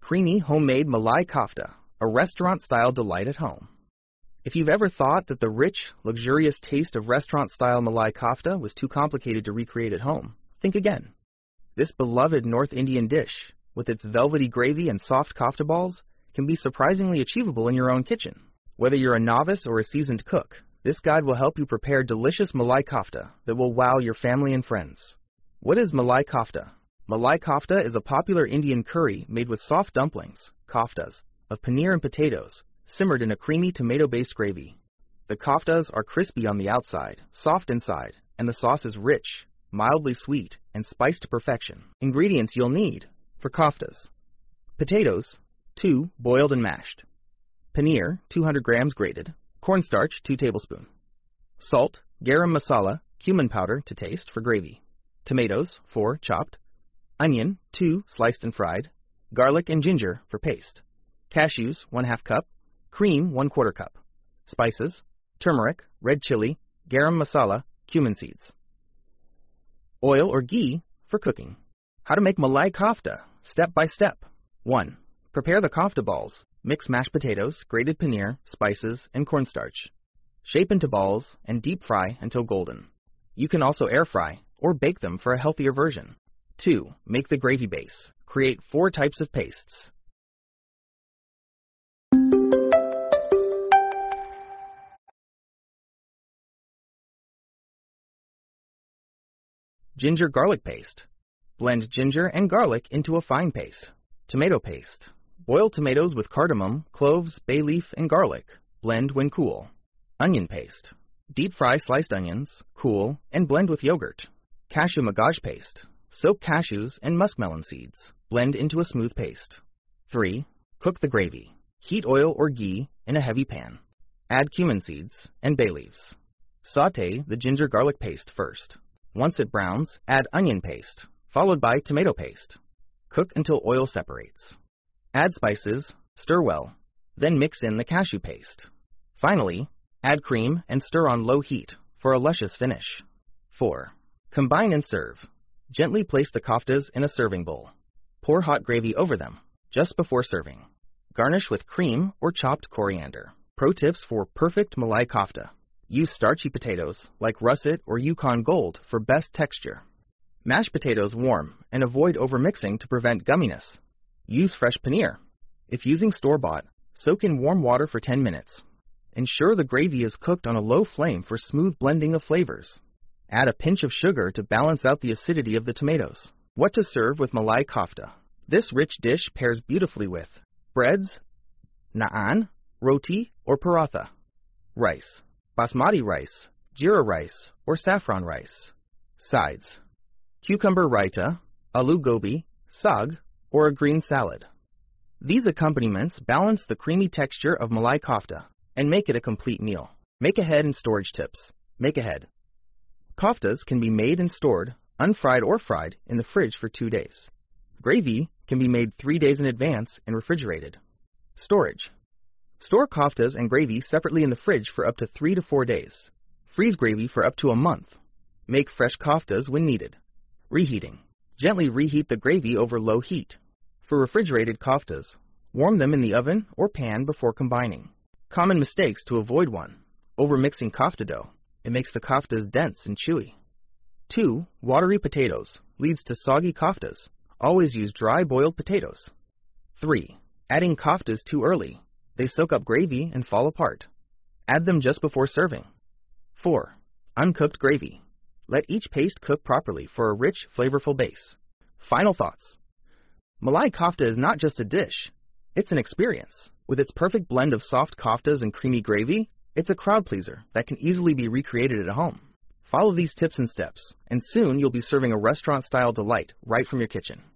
creamy homemade malai kofta, a restaurant-style delight at home. If you've ever thought that the rich, luxurious taste of restaurant-style malai kofta was too complicated to recreate at home, think again. This beloved North Indian dish, with its velvety gravy and soft kofta balls, can be surprisingly achievable in your own kitchen. Whether you're a novice or a seasoned cook, this guide will help you prepare delicious malai kofta that will wow your family and friends. What is malai kofta? Malai kofta is a popular Indian curry made with soft dumplings, koftas, of paneer and potatoes, simmered in a creamy tomato-based gravy. The koftas are crispy on the outside, soft inside, and the sauce is rich, mildly sweet, and spiced to perfection. Ingredients you'll need for koftas: potatoes, 2 boiled and mashed; paneer, 200 grams grated; cornstarch, 2 tablespoons; salt, garam masala, cumin powder to taste for gravy; tomatoes, 4 chopped; onion, 2 sliced and fried; garlic and ginger for paste; cashews, 1/2 cup; cream, 1/4 cup; spices, turmeric, red chili, garam masala, cumin seeds. Oil or ghee for cooking. How to make malai kofta, step by step. 1. Prepare the kofta balls. Mix mashed potatoes, grated paneer, spices, and cornstarch. Shape into balls and deep fry until golden. You can also air fry or bake them for a healthier version. 2. Make the gravy base. Create 4 types of pastes. Ginger garlic paste. Blend ginger and garlic into a fine paste. Tomato paste. Boil tomatoes with cardamom, cloves, bay leaf, and garlic. Blend when cool. Onion paste. Deep fry sliced onions, cool, and blend with yogurt. Cashew magaj paste. Soak cashews and muskmelon seeds. Blend into a smooth paste. 3. Cook the gravy. Heat oil or ghee in a heavy pan. Add cumin seeds and bay leaves. Sauté the ginger garlic paste first. Once it browns, add onion paste, followed by tomato paste. Cook until oil separates. Add spices, stir well, then mix in the cashew paste. Finally, add cream and stir on low heat for a luscious finish. 4. Combine and serve. Gently place the koftas in a serving bowl. Pour hot gravy over them just before serving. Garnish with cream or chopped coriander. Pro tips for perfect malai kofta. Use starchy potatoes like russet or Yukon Gold for best texture. Mash potatoes warm and avoid overmixing to prevent gumminess. Use fresh paneer. If using store-bought, soak in warm water for 10 minutes. Ensure the gravy is cooked on a low flame for smooth blending of flavors. Add a pinch of sugar to balance out the acidity of the tomatoes. What to serve with malai kofta? This rich dish pairs beautifully with breads, naan, roti, or paratha; rice, basmati rice, jeera rice, or saffron rice; sides, cucumber raita, aloo gobi, saag, or a green salad. These accompaniments balance the creamy texture of malai kofta and make it a complete meal. Make ahead and storage tips. Make ahead. Koftas can be made and stored, unfried or fried, in the fridge for 2 days. Gravy can be made 3 days in advance and refrigerated. Storage. Store koftas and gravy separately in the fridge for up to 3 to 4 days. Freeze gravy for up to a month. Make fresh koftas when needed. Reheating. Gently reheat the gravy over low heat. For refrigerated koftas, warm them in the oven or pan before combining. Common mistakes to avoid: 1. Overmixing kofta dough. It makes the koftas dense and chewy. 2. Watery potatoes leads to soggy koftas. Always use dry boiled potatoes. 3. Adding koftas too early. They soak up gravy and fall apart. Add them just before serving. 4. Uncooked gravy. Let each paste cook properly for a rich, flavorful base. Final thoughts. Malai kofta is not just a dish. It's an experience. With its perfect blend of soft koftas and creamy gravy, it's a crowd pleaser that can easily be recreated at home. Follow these tips and steps, and soon you'll be serving a restaurant-style delight right from your kitchen.